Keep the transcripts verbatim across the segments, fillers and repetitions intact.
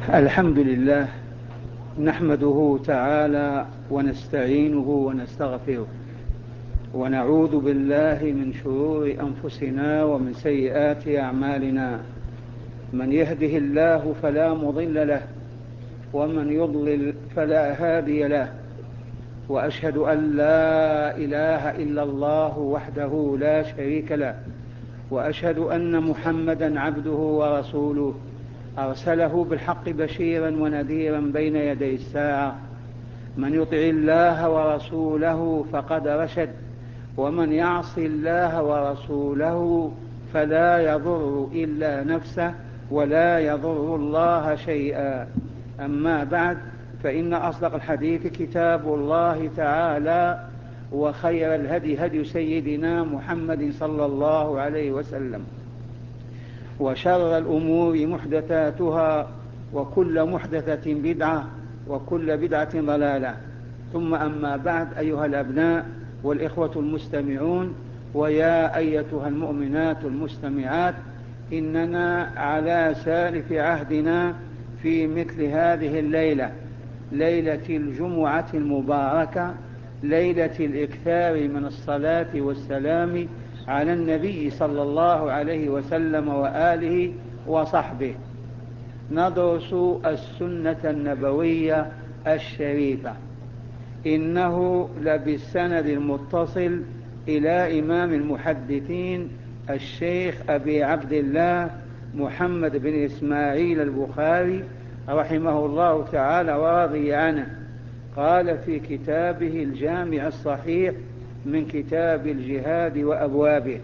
الحمد لله، نحمده تعالى ونستعينه ونستغفره، ونعوذ بالله من شرور أنفسنا ومن سيئات أعمالنا. من يهده الله فلا مضل له، ومن يضلل فلا هادي له. وأشهد أن لا إله إلا الله وحده لا شريك له، وأشهد أن محمدا عبده ورسوله، أرسله بالحق بشيرا ونذيرا بين يدي الساعة. من يطع الله ورسوله فقد رشد، ومن يعص الله ورسوله فلا يضر إلا نفسه ولا يضر الله شيئا. أما بعد، فإن أصدق الحديث كتاب الله تعالى، وخير الهدي هدي سيدنا محمد صلى الله عليه وسلم، وشر الأمور محدثاتها، وكل محدثة بدعة، وكل بدعة ضلالة. ثم أما بعد، أيها الأبناء والإخوة المستمعون، ويا أيتها المؤمنات المستمعات، إننا على سالف عهدنا في مثل هذه الليلة، ليلة الجمعة المباركة، ليلة الإكثار من الصلاة والسلام على النبي صلى الله عليه وسلم وآله وصحبه، ندرس السنة النبوية الشريفة. إنه لبالسند المتصل إلى إمام المحدثين الشيخ أبي عبد الله محمد بن إسماعيل البخاري رحمه الله تعالى ورضي عنه. قال في كتابه الجامع الصحيح من كتاب الجهاد وأبوابه: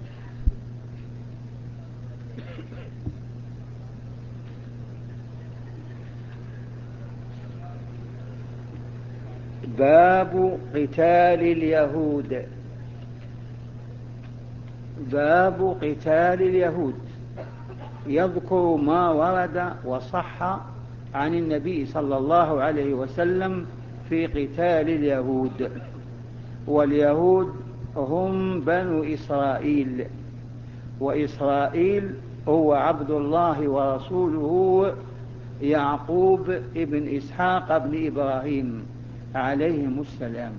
باب قتال اليهود. باب قتال اليهود يذكر ما ورد وصح عن النبي صلى الله عليه وسلم في قتال اليهود. واليهود هم بنو إسرائيل، وإسرائيل هو عبد الله ورسوله يعقوب ابن إسحاق ابن إبراهيم عليهم السلام.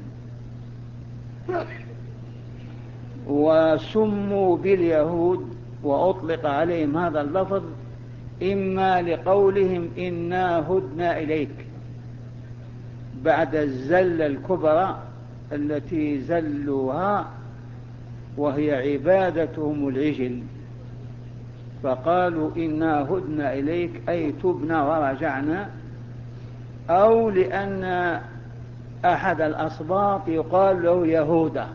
وسموا باليهود وأطلق عليهم هذا اللفظ إما لقولهم إنا هدنا إليك بعد الزلة الكبرى التي زلوها، وهي عبادتهم العجل، فقالوا إنا هدنا إليك أي تبنا ورجعنا، أو لأن أحد الأسباط يقال له يهودا.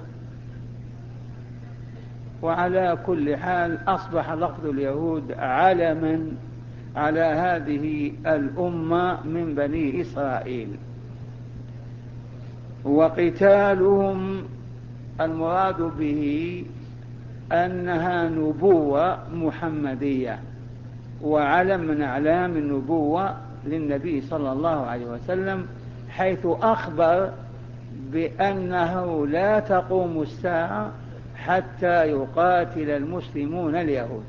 وعلى كل حال أصبح لفظ اليهود علما على هذه الأمة من بني إسرائيل. وقتالهم المراد به أنها نبوة محمدية، وعلم من أعلام النبوة للنبي صلى الله عليه وسلم، حيث أخبر بأنه لا تقوم الساعة حتى يقاتل المسلمون اليهود.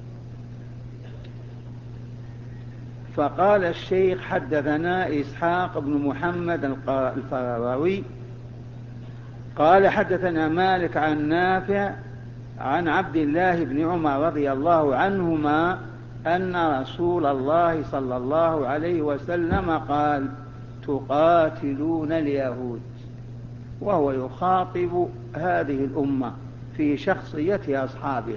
فقال الشيخ: حدثنا إسحاق بن محمد الفراوي قال حدثنا مالك عن نافع عن عبد الله بن عمر رضي الله عنهما أن رسول الله صلى الله عليه وسلم قال: تقاتلون اليهود، وهو يخاطب هذه الأمة في شخصية أصحابه.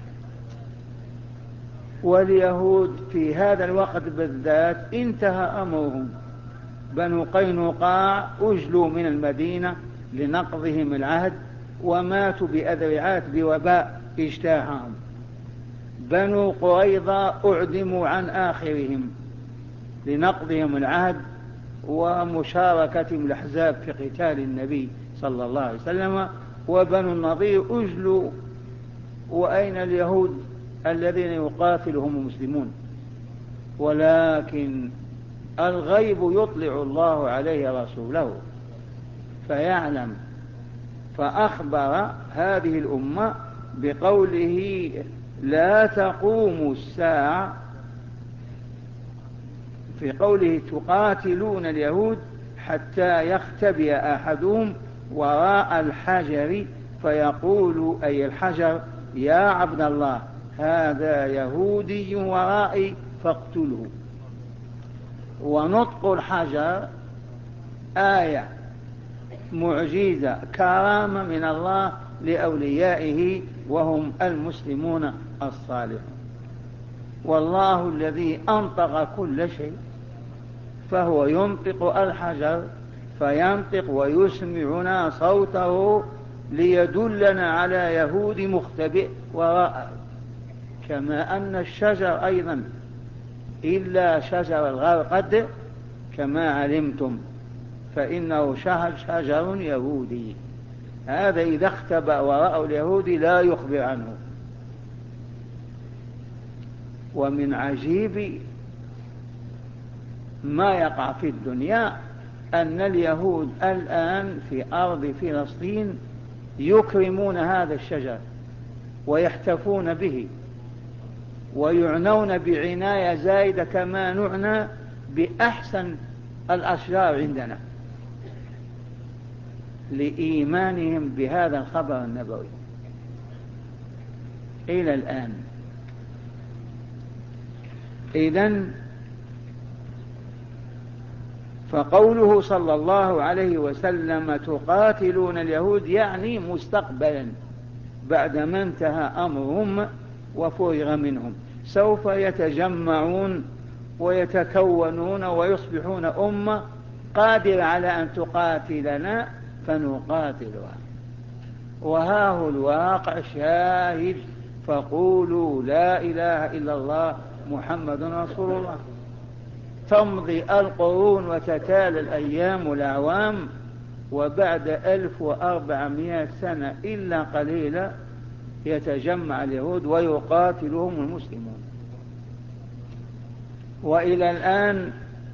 واليهود في هذا الوقت بالذات انتهى أمرهم. بنو قينقاع أجلوا من المدينة لنقضهم العهد، وماتوا بأذرعات بوباء اجتاحهم. بنو قريظة أعدموا عن آخرهم لنقضهم العهد ومشاركتهم الأحزاب في قتال النبي صلى الله عليه وسلم. وبنو النضير أجلوا، وأين اليهود الذين يقاتلهم المسلمون؟ ولكن الغيب يطلع الله عليه رسوله فيعلم. فأخبر هذه الأمة بقوله: لا تقوم الساعة في قوله تقاتلون اليهود حتى يختبئ أحدهم وراء الحجر فيقول أي الحجر يا عبد الله هذا يهودي ورائي فاقتله. ونطق الحجر آية معجزة كرامة من الله لأوليائه وهم المسلمون الصالحون. والله الذي أنطق كل شيء فهو ينطق الحجر فينطق ويسمعنا صوته ليدلنا على يهود مختبئ وراءه. كما أن الشجر أيضا إلا شجر الغرقد كما علمتم فإنه شجر يهودي، هذا إذا اختبأ وراءه اليهودي لا يخبر عنه. ومن عجيب ما يقع في الدنيا أن اليهود الآن في أرض فلسطين يكرمون هذا الشجر ويحتفون به ويعنون بعناية زايدة كما نعنى بأحسن الأشجار عندنا لإيمانهم بهذا الخبر النبوي إلى الآن. إذن فقوله صلى الله عليه وسلم تقاتلون اليهود يعني مستقبلا بعدما انتهى أمرهم وفرغ منهم سوف يتجمعون ويتكونون ويصبحون أمة قادرة على أن تقاتلنا فنقاتلها. وها هو الواقع شاهد. فقولوا لا إله إلا الله محمد رسول الله. تمضي القرون وتتالى الأيام والأعوام وبعد ألف وأربعمائة سنة إلا قليلا يتجمع اليهود ويقاتلهم المسلمون. وإلى الآن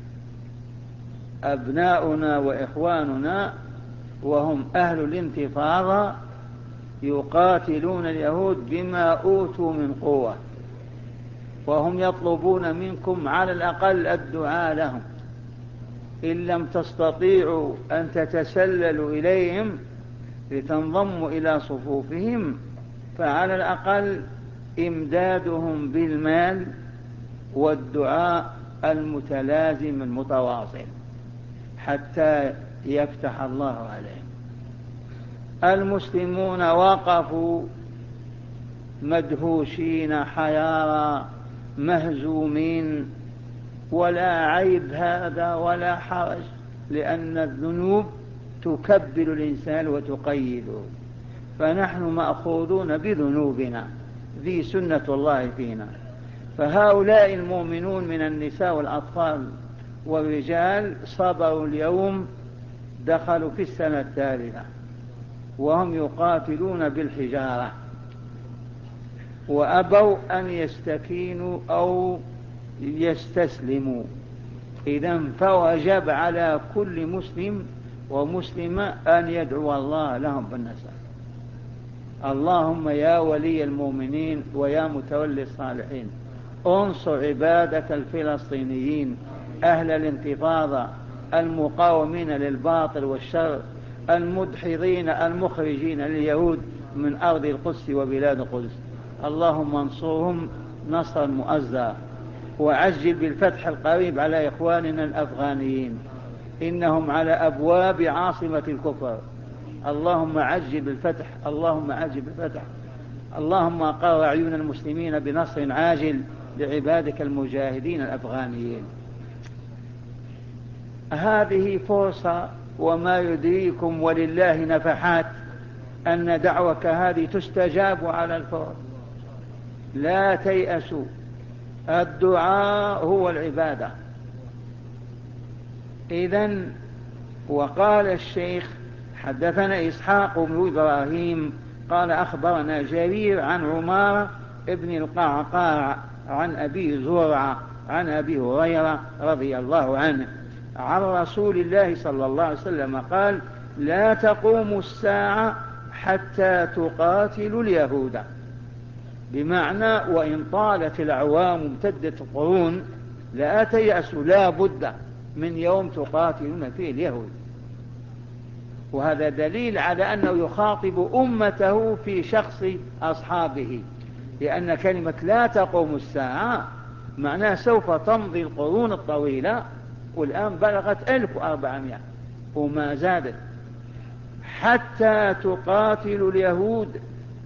أبناؤنا وإخواننا وهم أهل الانتفاضة يقاتلون اليهود بما أوتوا من قوة وهم يطلبون منكم على الأقل الدعاء لهم. إن لم تستطيعوا أن تتسللوا إليهم لتنضموا إلى صفوفهم فعلى الأقل إمدادهم بالمال والدعاء المتلازم المتواصل حتى يفتح الله عليهم. المسلمون وقفوا مدهوشين حيارى مهزومين ولا عيب هذا ولا حرج لأن الذنوب تكبل الإنسان وتقيده فنحن مأخوذون بذنوبنا ذي سنة الله فينا. فهؤلاء المؤمنون من النساء والأطفال والرجال صبروا اليوم دخلوا في السنة الثالثة وهم يقاتلون بالحجارة وأبوا أن يستكينوا أو يستسلموا. إذن فوجب على كل مسلم ومسلمة أن يدعو الله لهم بالنصر. اللهم يا ولي المؤمنين ويا متولي الصالحين انصر عبادك الفلسطينيين أهل الانتفاضة المقاومين للباطل والشر المدحضين المخرجين لليهود من أرض القدس وبلاد القدس. اللهم انصرهم نصرا مؤزرا وعجل بالفتح القريب على إخواننا الأفغانيين إنهم على أبواب عاصمة الكفر. اللهم عجل بالفتح اللهم عجل بالفتح اللهم قر عيون المسلمين بنصر عاجل لعبادك المجاهدين الأفغانيين. هذه فرصة وما يدريكم ولله نفحات أن دعوك هذه تستجاب على الفور. لا تيأسوا الدعاء هو العبادة. إذن وقال الشيخ حدثنا إسحاق بن إبراهيم قال أخبرنا جرير عن عمارة ابن القعقاع عن أبي زرعة عن أبي هريرة رضي الله عنه عن رسول الله صلى الله عليه وسلم قال لا تقوم الساعة حتى تقاتلوا اليهود. بمعنى وإن طالت الأعوام امتدت القرون لا تيأسوا، لا بد من يوم تقاتلون فيه اليهود. وهذا دليل على أنه يخاطب أمته في شخص أصحابه، لأن كلمة لا تقوم الساعة معناه سوف تمضي القرون الطويلة، والآن بلغت ألف وأربعمائة وما زادت، حتى تقاتل اليهود،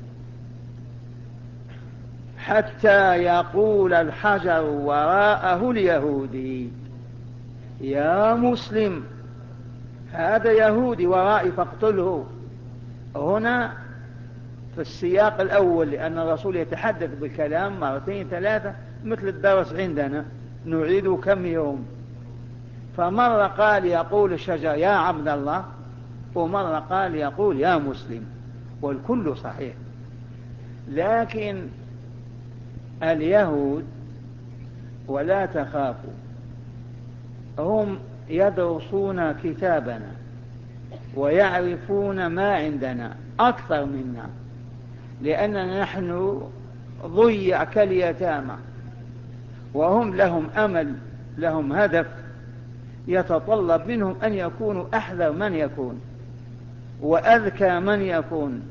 حتى يقول الحجر وراءه اليهودي يا مسلم، هذا يهودي ورائي فاقتله. هنا في السياق الأول، لأن الرسول يتحدث بالكلام مرتين ثلاثة مثل الدرس عندنا نعيده كم يوم، فمرة قال يقول الشجر يا عبد الله، ومرة قال يقول يا مسلم، والكل صحيح. لكن اليهود ولا تخافوا هم يدرسون كتابنا ويعرفون ما عندنا أكثر منا، لأننا نحن ضيع كاليتامى، وهم لهم أمل، لهم هدف يتطلب منهم أن يكونوا أحذر من يكون وأذكى من يكون،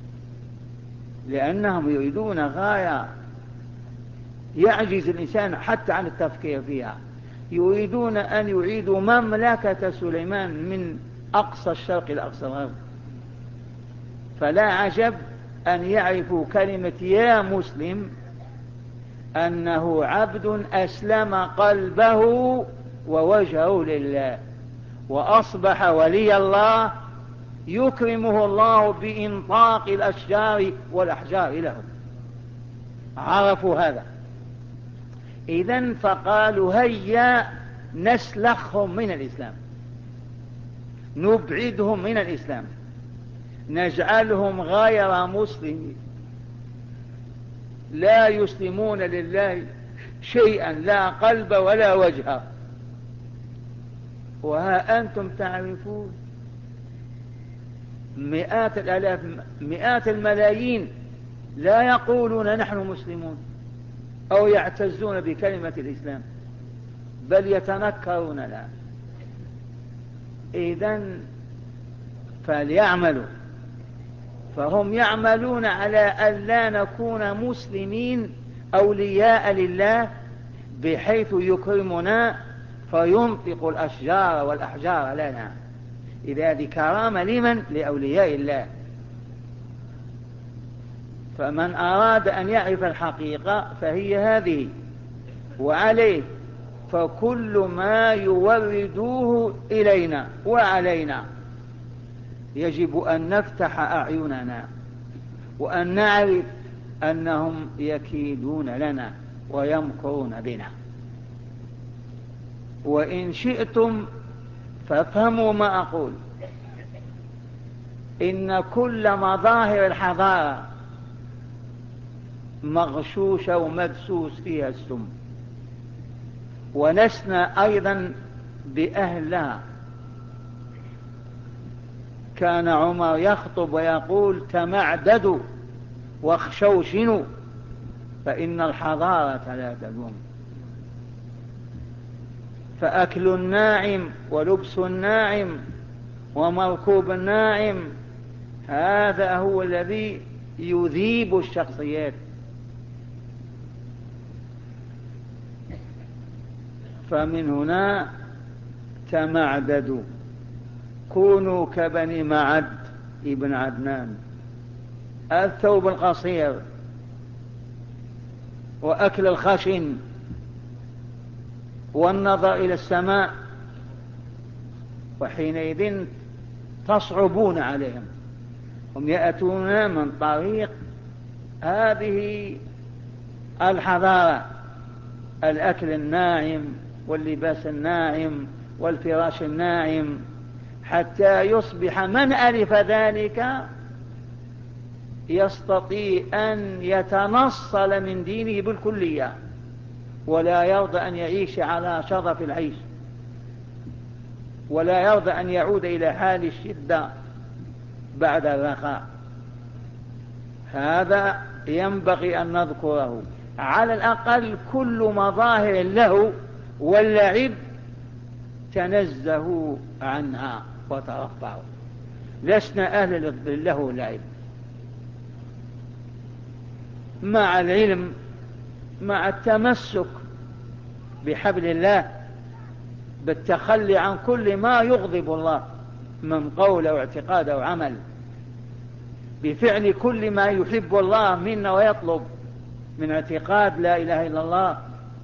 لأنهم يريدون غاية يعجز الإنسان حتى عن التفكير فيها. يريدون أن يعيدوا مملكة سليمان من أقصى الشرق إلى أقصى الغرب، فلا عجب أن يعرفوا كلمة يا مسلم أنه عبد أسلم قلبه ووجهه لله وأصبح ولي الله، يكرمه الله بإنطاق الأشجار والأحجار لهم. عرفوا هذا، إذن فقالوا هيا نسلخهم من الإسلام، نبعدهم من الإسلام، نجعلهم غير مسلمين، لا يسلمون لله شيئا، لا قلب ولا وجه. وها أنتم تعرفون مئات الآلاف، مئات الملايين لا يقولون نحن مسلمون أو يعتزون بكلمة الإسلام، بل يتنكرون لها. إذن فليعملوا، فهم يعملون على أن لا نكون مسلمين أولياء لله بحيث يكرمنا فينطق الأشجار والأحجار لنا. إذا هذه كرامة لمن؟ لأولياء الله. فمن أراد أن يعرف الحقيقة فهي هذه، وعليه فكل ما يوردوه إلينا وعلينا يجب أن نفتح أعيننا وأن نعرف أنهم يكيدون لنا ويمكرون بنا. وإن شئتم فافهموا ما أقول، إن كل مظاهر الحضارة مغشوشة ومدسوس فيها السم، ولسنا أيضا بأهلها. كان عمر يخطب ويقول تمعددوا واخشوشنوا فإن الحضارة لا تدوم. فأكل الناعم ولبس الناعم ومركوب الناعم، هذا هو الذي يذيب الشخصيات. فمن هنا تمعددوا، كونوا كبني معد ابن عدنان، الثوب القصير وأكل الخشن والنظر إلى السماء، وحينئذ تصعبون عليهم. هم يأتون من طريق هذه الحضارة، الأكل الناعم واللباس الناعم والفراش الناعم، حتى يصبح من ألف ذلك يستطيع أن يتنصل من دينه بالكلية، ولا يرضى أن يعيش على شرف العيش، ولا يرضى أن يعود إلى حال الشدة بعد الرخاء. هذا ينبغي أن نذكره، على الأقل كل مظاهر له واللعب تنزهوا عنها وترفعوا، لسنا أهل له لعب، مع العلم، مع التمسك بحبل الله، بالتخلي عن كل ما يغضب الله من قول أو اعتقاد أو عمل، بفعل كل ما يحب الله منا ويطلب من اعتقاد لا إله إلا الله،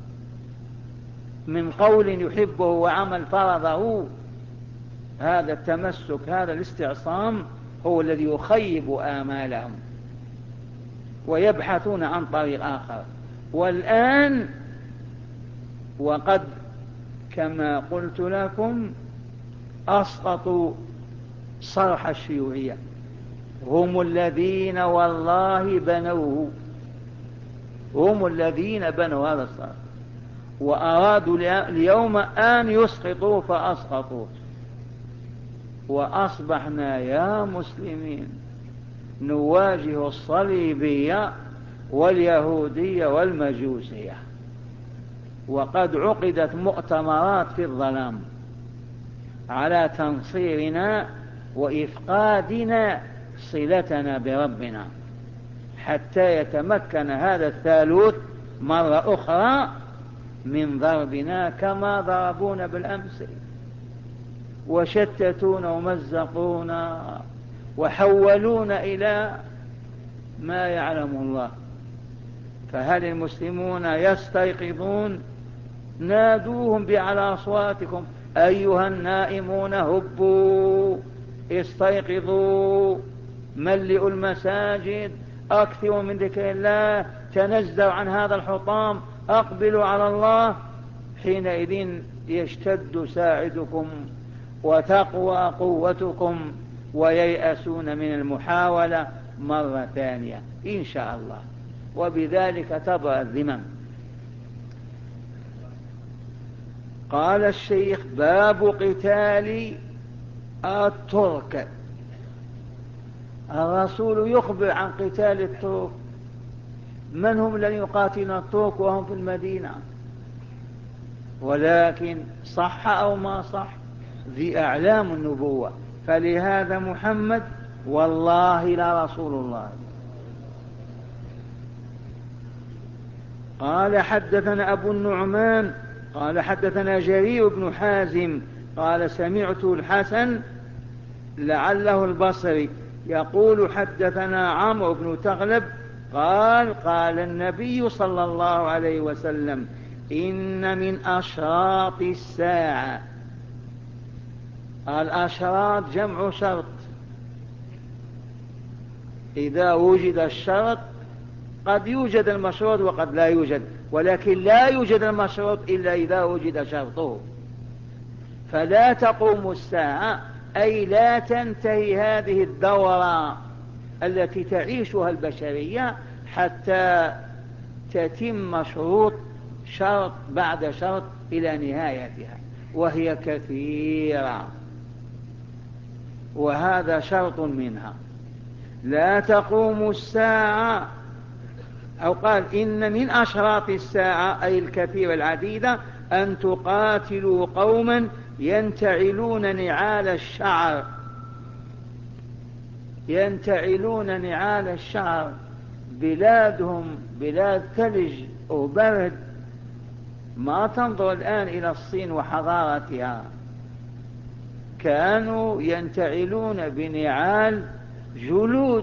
من قول يحبه وعمل فرضه. هذا التمسك، هذا الاستعصام هو الذي يخيب آمالهم ويبحثون عن طريق آخر. والآن وقد كما قلت لكم أسقطوا صرح الشيوعية، هم الذين والله بنوه، هم الذين بنوا هذا الصرح، وأرادوا اليوم أن يسقطوا فأسقطوا. وأصبحنا يا مسلمين نواجه الصليبية واليهودية والمجوسية، وقد عقدت مؤتمرات في الظلام على تنصيرنا وإفقادنا صلتنا بربنا، حتى يتمكن هذا الثالوث مرة أخرى من ضربنا كما ضربونا بالأمس، وشتتونا ومزقونا وحولونا إلى ما يعلم الله. فهل المسلمون يستيقظون؟ نادوهم بأعلى أصواتكم أيها النائمون هبوا استيقظوا، ملئوا المساجد، أكثروا من ذكر الله، تنزلوا عن هذا الحطام، أقبلوا على الله. حينئذ يشتد ساعدكم وتقوى قوتكم وييأسون من المحاولة مرة ثانية إن شاء الله، وبذلك تبرأ الذمم. قال الشيخ: باب قتال الترك. الرسول يخبر عن قتال الترك. من هم الذين يقاتلون الترك وهم في المدينة؟ ولكن صح أو ما صح ذي أعلام النبوة، فلهذا محمد والله لا رسول الله. قال: حدثنا أبو النعمان قال حدثنا جرير بن حازم قال سمعت الحسن لعله البصري يقول: حدثنا عمرو بن تغلب قال: قال النبي صلى الله عليه وسلم: إن من أشراط الساعة. الأشراط جمع شرط، إذا وجد الشرط قد يوجد المشروط وقد لا يوجد، ولكن لا يوجد المشروط إلا إذا وجد شرطه. فلا تقوم الساعة أي لا تنتهي هذه الدورة التي تعيشها البشرية حتى تتم شروط شرط بعد شرط إلى نهايتها، وهي كثيرة، وهذا شرط منها. لا تقوم الساعة، أو قال: إن من أشراط الساعة أي الكثير العديدة أن تقاتلوا قوما ينتعلون نعال الشعر، ينتعلون نعال الشعر، بلادهم بلاد ثلج وبرد، ما تنظر الآن إلى الصين وحضارتها، كانوا ينتعلون بنعال جلود،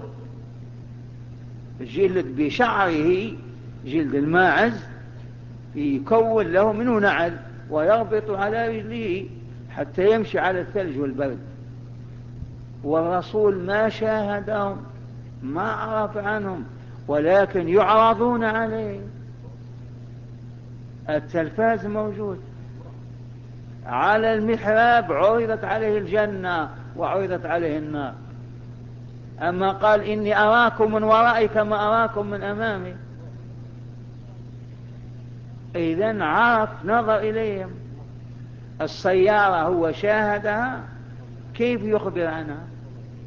جلد بشعره، جلد الماعز يكون له منه نعل ويربط على رجله حتى يمشي على الثلج والبرد. والرسول ما شاهدهم، ما عرف عنهم، ولكن يعرضون عليه. التلفاز موجود، على المحراب عرضت عليه الجنة وعرضت عليه النار. أما قال: إني أراكم من ورائي كما أراكم من أمامي، إذن عرف، نظر إليهم. السيارة هو شاهدها، كيف يخبر عنها؟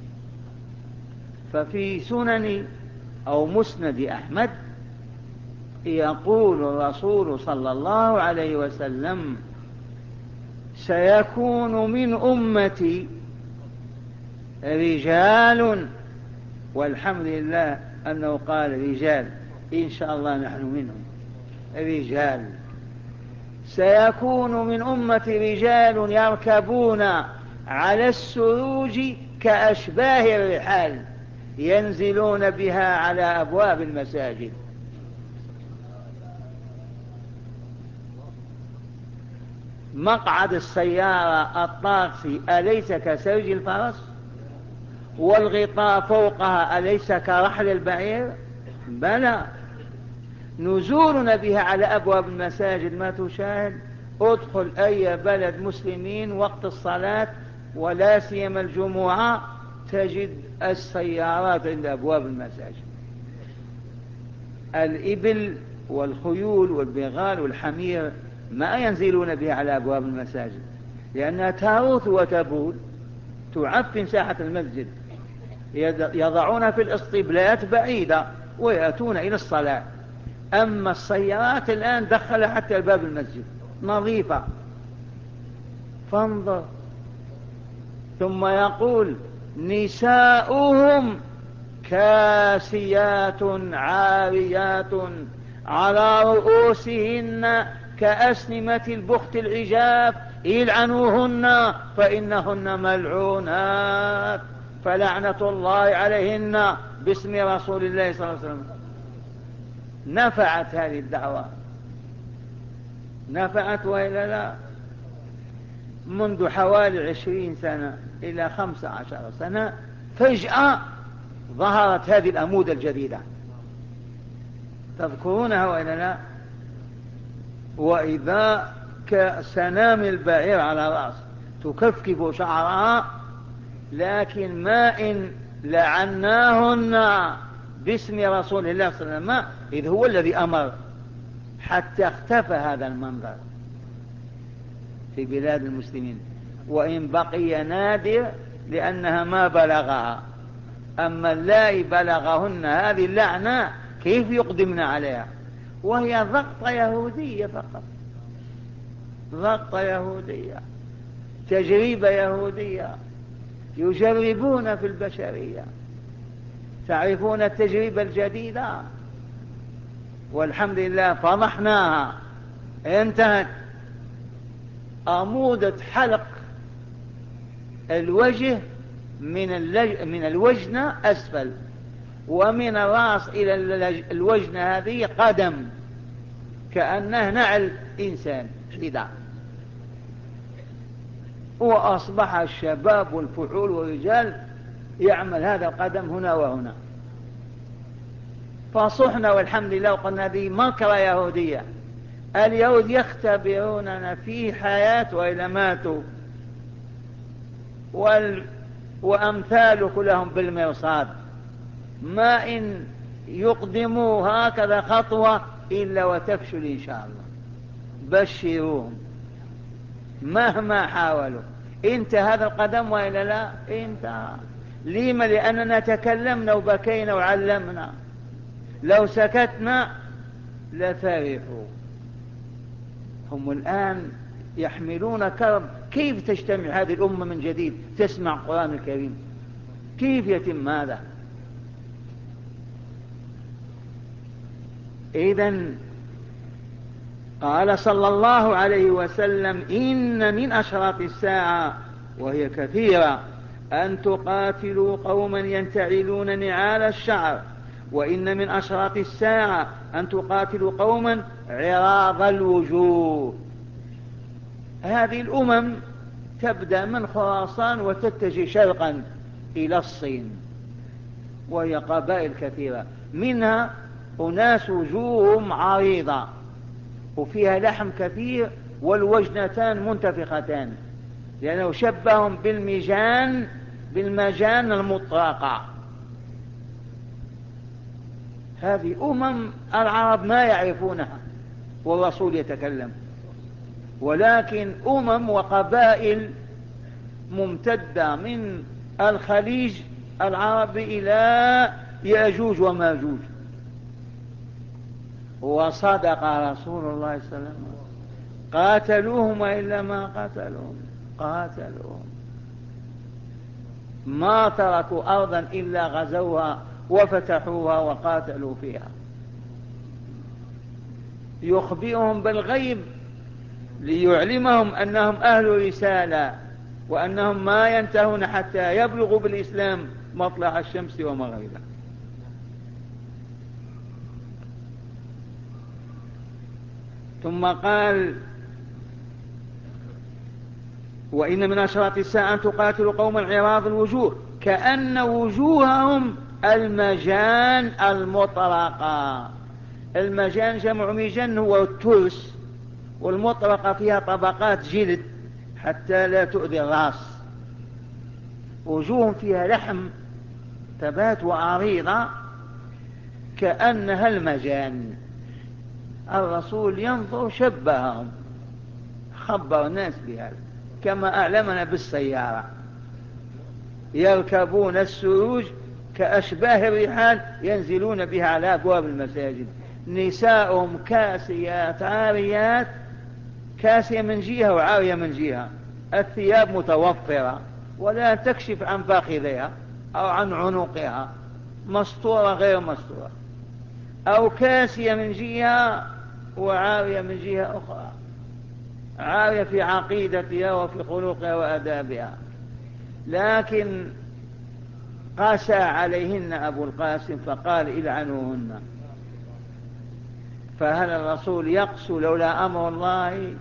ففي سنن أو مسند أحمد يقول الرسول صلى الله عليه وسلم: سيكون من أمتي رجال، والحمد لله أنه قال رجال، إن شاء الله نحن منهم رجال. سيكون من أمتي رجال يركبون على السروج كأشباه الرحال ينزلون بها على أبواب المساجد. مقعد السيارة الطاكسي أليس كسرج الفرس؟ والغطاء فوقها أليس كرحل البعير؟ بلى. نزولنا بها على أبواب المساجد ما تشاهد. ادخل أي بلد مسلمين وقت الصلاة ولا سيما الجمعة تجد السيارات عند أبواب المساجد، الإبل والخيول والبغال والحمير ما ينزلون بها على أبواب المساجد لأنها تروث وتبول تعفن ساحة المسجد، يضعون في الاسطبلات بعيدة ويأتون إلى الصلاة. أما السيارات الآن دخل حتى باب المسجد نظيفة، فانظر. ثم يقول: نساؤهم كاسيات عاريات على رؤوسهن كأسنمة البخت العجاف يلعنوهن فإنهن ملعونات فلعنة الله عليهن باسم رسول الله صلى الله عليه وسلم. نفعت هذه الدعوة؟ نفعت وإلا لا؟ منذ حوالي عشرين سنة إلى خمس عشر سنة فجأة ظهرت هذه الأمود الجديدة، تذكرونها وإلا لا؟ وإذا كسنام البعير على رأس تكفكف شعرها، لكن ما إن لعناهن باسم رسول الله صلى الله عليه وسلم إذ هو الذي أمر حتى اختفى هذا المنظر في بلاد المسلمين، وإن بقي نادر لأنها ما بلغها. أما اللائي بلغهن هذه اللعنة كيف يقدمن عليها؟ وهي ضغطة يهودية فقط، ضغطة يهودية، تجربة يهودية يجربون في البشرية. تعرفون التجربة الجديدة؟ والحمد لله فضحناها، انتهت. أمودة حلق الوجه من, اللج... من الوجنة أسفل، ومن الرأس إلى الوجنة هذه قدم كأنه نعل إنسان حديدة، وأصبح الشباب والفحول والرجال يعمل هذا القدم هنا وهنا. فصحنا والحمد لله وقلنا هذه مكرة يهودية. اليهود يختبروننا في حياة وإلى ماتوا، وال... وأمثالك لهم بالمرصاد، ما إن يقدموا هكذا خطوة إلا وتفشل إن شاء الله. بشروهم مهما حاولوا. انت هذا القدم وإلا لا؟ انت لما؟ لأننا تكلمنا وبكينا وعلمنا. لو سكتنا لفرحوا. هم الآن يحملون كرب. كيف تجتمع هذه الأمة من جديد تسمع القرآن الكريم؟ كيف يتم هذا؟ إذن قال صلى الله عليه وسلم: إن من أشراط الساعة وهي كثيرة أن تقاتلوا قوما ينتعلون نعال الشعر، وإن من أشراط الساعة أن تقاتلوا قوما عراض الوجوه. هذه الأمم تبدأ من خراسان وتتجه شرقا إلى الصين، وهي قبائل كثيرة، منها أناس وجوههم عريضة وفيها لحم كثير والوجنتان منتفختان، لأنه شبههم بالمجان بالمجان المطرقة. هذه أمم العرب ما يعرفونها والرسول يتكلم، ولكن أمم وقبائل ممتدة من الخليج العربي إلى يأجوج وماجوج. وصدق رسول الله صلى الله عليه وسلم، قاتلوهم وإلا ما قتلوهم، قاتلوهم، ما تركوا أرضا إلا غزوها وفتحوها وقاتلوا فيها. يخبرهم بالغيب ليعلمهم أنهم أهل رسالة، وأنهم ما ينتهون حتى يبلغوا بالإسلام مطلع الشمس ومغربها. ثم قال: وإن من أشراط الساعة أن تقاتل قوما عراض الوجوه كأن وجوههم المجان المطرقة. المجان جمع مجان هو الترس، والمطرقة فيها طبقات جلد حتى لا تؤذي الرأس. وجوه فيها لحم تبات وعريضة كأنها المجان. الرسول ينظر شبههم، خبر الناس بهذا، كما أعلمنا بالسيارة يركبون السروج كأشباه الرحال ينزلون بها على أبواب المساجد. نساؤهم كاسيات عاريات، كاسية من جهة وعارية من جهة، الثياب متوفرة ولا تكشف عن فخذها أو عن عنقها، مستورة غير مستورة، أو كاسية من جهة وعارية من جهة أخرى، عارية في عقيدتها وفي خلقها وأدابها. لكن قاسى عليهن أبو القاسم فقال: العنوهن. فهل الرسول يقسو لولا أمر الله؟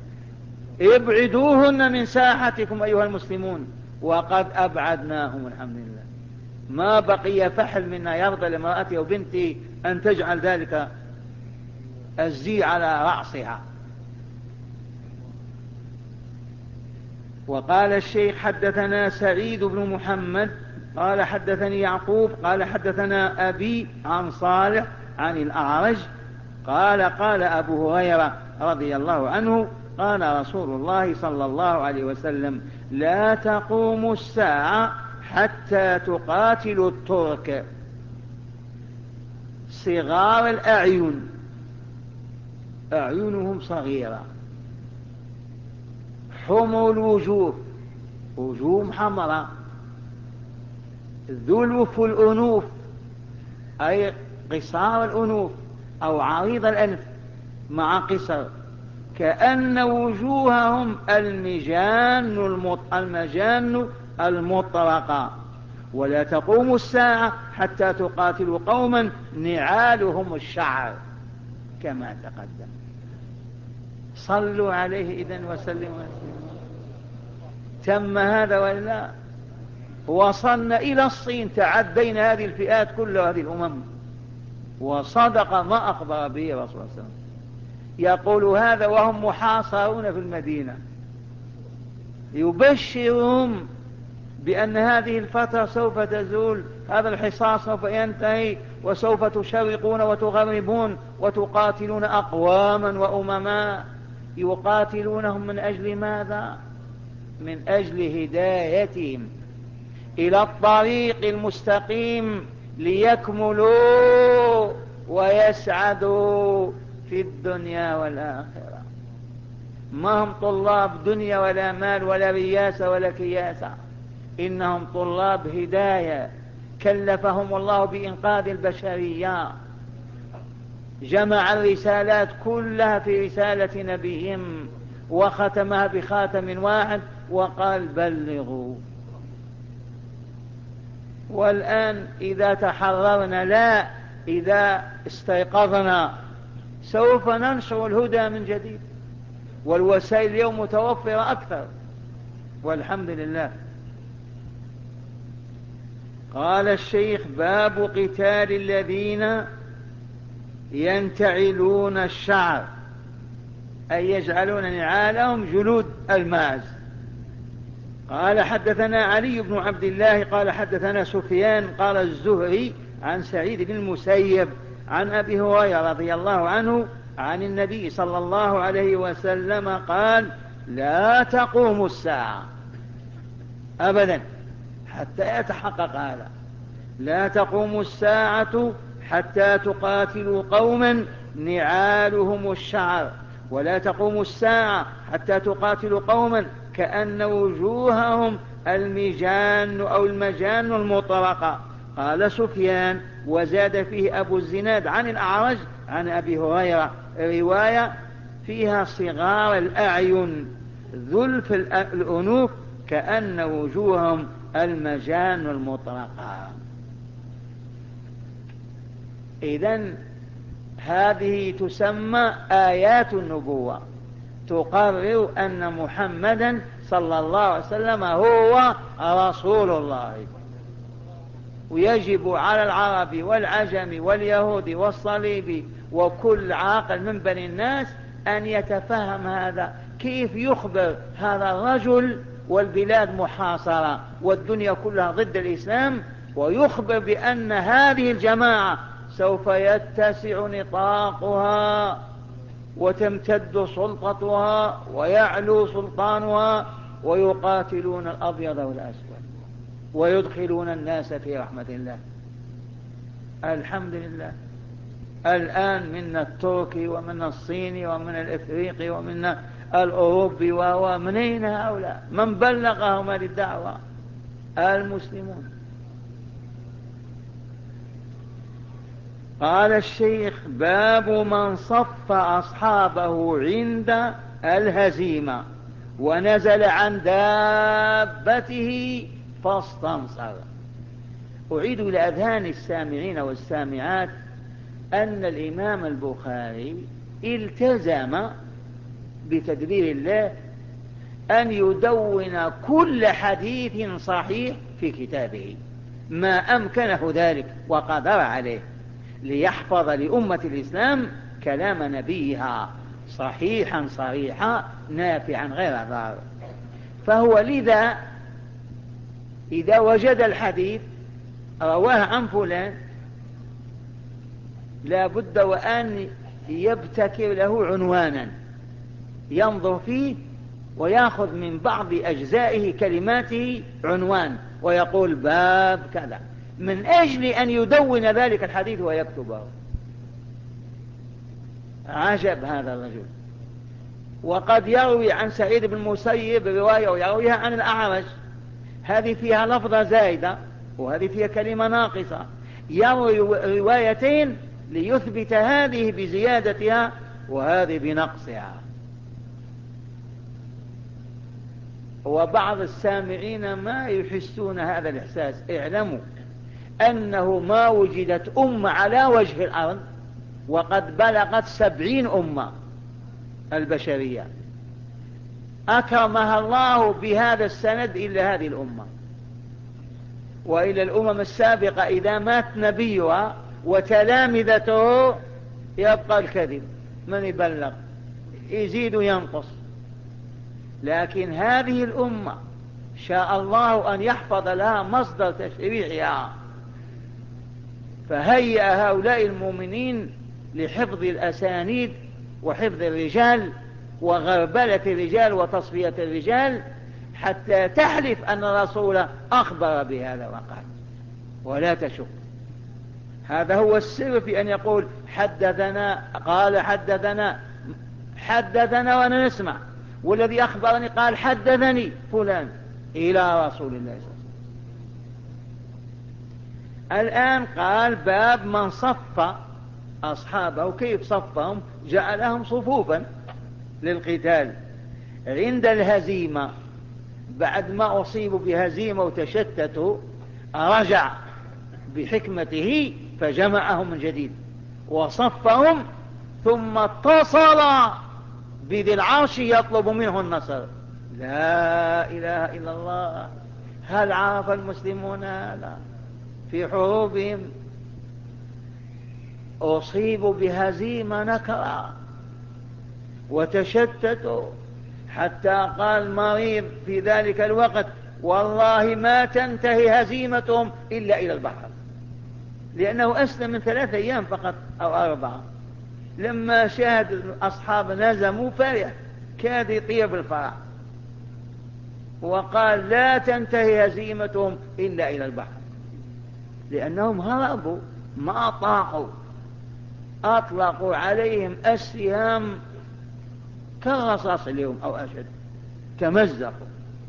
ابعدوهن من ساحتكم أيها المسلمون، وقد أبعدناهم الحمد لله. ما بقي فحل منا يرضى لامرأته وبنته أن تجعل ذلك الزي على رأسها. وقال الشيخ: حدثنا سعيد بن محمد قال حدثني يعقوب قال حدثنا أبي عن صالح عن الأعرج قال: قال أبو هريرة رضي الله عنه: قال رسول الله صلى الله عليه وسلم: لا تقوم الساعة حتى تقاتل الترك صغار الأعين، أعينهم صغيرة، حمر الوجوه، وجوه حمراء، ذلف الأنوف أي قصار الأنوف أو عريض الأنف مع قصر، كأن وجوههم المجان المجان المطرقة. ولا تقوم الساعة حتى تقاتل قوما نعالهم الشعر كما تقدم. صلوا عليه إذن وسلموا. تم هذا ولا وصلنا إلى الصين، تعدينا هذه الفئات كلها هذه الأمم، وصدق ما أخبر به رسول الله صلى الله عليه وسلم. يقول هذا وهم محاصرون في المدينة، يبشرهم بأن هذه الفترة سوف تزول، هذا الحصار سوف ينتهي، وسوف تشرقون وتغربون وتقاتلون أقواما وأمما. يقاتلونهم من أجل ماذا؟ من أجل هدايتهم إلى الطريق المستقيم ليكملوا ويسعدوا في الدنيا والآخرة. ما هم طلاب دنيا ولا مال ولا رياسة ولا كياسة، إنهم طلاب هداية كلفهم الله بإنقاذ البشرية. جمع الرسالات كلها في رسالة نبيهم وختمها بخاتم واحد وقال: بلغوا. والآن إذا تحررنا، لا، إذا استيقظنا سوف ننشر الهدى من جديد، والوسائل اليوم متوفرة أكثر والحمد لله. قال الشيخ: باب قتال الذين ينتعلون الشعر، أي يجعلون نعالهم جلود الماعز. قال: حدثنا علي بن عبد الله قال حدثنا سفيان قال الزهري عن سعيد بن المسيب عن أبي هريرة رضي الله عنه عن النبي صلى الله عليه وسلم قال: لا تقوم الساعة أبدا حتى يتحقق هذا. لا تقوم الساعة حتى تقاتلوا قوما نعالهم الشعر، ولا تقوم الساعة حتى تقاتلوا قوما كأن وجوههم المجان أو المجان المطرقة. قال سفيان وزاد فيه أبو الزناد عن الأعرج عن أبي هريرة رواية فيها صغار الأعين ذلف الأنوف كأن وجوههم المجان المطرقة. إذن هذه تسمى آيات النبوة، تقرر أن محمدا صلى الله عليه وسلم هو رسول الله. ويجب على العرب والعجم واليهود والصليب وكل عاقل من بني الناس أن يتفهم هذا. كيف يخبر هذا الرجل والبلاد محاصرة والدنيا كلها ضد الإسلام، ويخبر بأن هذه الجماعة سوف يتسع نطاقها وتمتد سلطتها ويعلو سلطانها، ويقاتلون الأبيض والأسود ويدخلون الناس في رحمة الله. الحمد لله الآن من التركي ومن الصيني ومن الإفريقي ومن الأوروبي ومنين هؤلاء؟ من بلغهم هذه الدعوة؟ المسلمون. قال الشيخ باب من صف أصحابه عند الهزيمة ونزل عن دابته فاستنصر. أعيد إلى أذهان السامعين والسامعات أن الإمام البخاري التزم بتدبير الله أن يدون كل حديث صحيح في كتابه ما أمكنه ذلك وقدر عليه، ليحفظ لأمة الإسلام كلام نبيها صحيحا صريحا نافعا غير ضار. فهو لذا إذا وجد الحديث رواه عن فلان لا بد وأن يبتكر له عنوانا ينظر فيه ويأخذ من بعض أجزائه كلماته عنوان ويقول باب كذا، من أجل أن يدون ذلك الحديث ويكتبه. عجب هذا الرجل. وقد يروي عن سعيد بن المسيب رواية ويرويها عن الأعرج، هذه فيها لفظة زائدة وهذه فيها كلمة ناقصة، يروي روايتين ليثبت هذه بزيادتها وهذه بنقصها. وبعض السامعين ما يحسون هذا الإحساس. اعلموا أنه ما وجدت أمة على وجه الأرض وقد بلغت سبعين أمة البشرية أكرمها الله بهذا السند إلا هذه الأمة. وإلى الأمم السابقة إذا مات نبيها وتلامذته يبقى الكذب، من يبلغ يزيد وينقص. لكن هذه الأمة شاء الله أن يحفظ لها مصدر تشريعها، فهيأ هؤلاء المؤمنين لحفظ الأسانيد وحفظ الرجال وغربلة الرجال وتصفية الرجال حتى تحلف أن الرسول أخبر بهذا وقال ولا تشك. هذا هو السر في أن يقول حدثنا قال حدثنا حدثنا وأنا نسمع، والذي أخبرني قال حدثني فلان إلى رسول الله صلى الله عليه وسلم. الآن قال باب من صف أصحابه. كيف صفهم؟ جعلهم صفوفا للقتال عند الهزيمة. بعد ما أصيبوا بهزيمة وتشتتوا رجع بحكمته فجمعهم من جديد وصفهم، ثم اتصل بذي العرش يطلب منه النصر. لا إله إلا الله. هل عرف المسلمون هذا في حروبهم؟ أصيبوا بهزيمة نكرة وتشتتوا حتى قال مريض في ذلك الوقت والله ما تنتهي هزيمتهم إلا إلى البحر، لأنه أسلم من ثلاثة أيام فقط أو أربعة. لما شاهد أصحاب نزموا فرح كاد يطير بالفرح، وقال لا تنتهي هزيمتهم إلا إلى البحر، لأنهم هربوا ما طاقوا، أطلقوا عليهم السهام كالرصاص اليوم أو أشد، تمزقوا.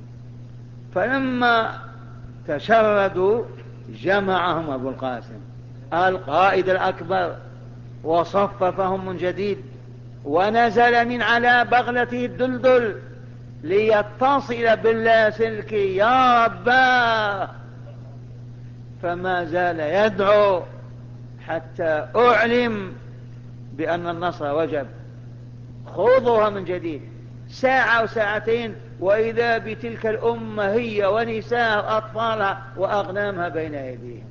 فلما تشردوا جمعهم أبو القاسم القائد الأكبر وصففهم من جديد، ونزل من على بغلته الدلدل ليتصل باللاسلكي يا رباه، فما زال يدعو حتى أعلم بأن النصر وجب. خوضوها من جديد ساعة أو ساعتين، وإذا بتلك الأمة هي ونساء أطفالها وأغنامها بين أيديهم.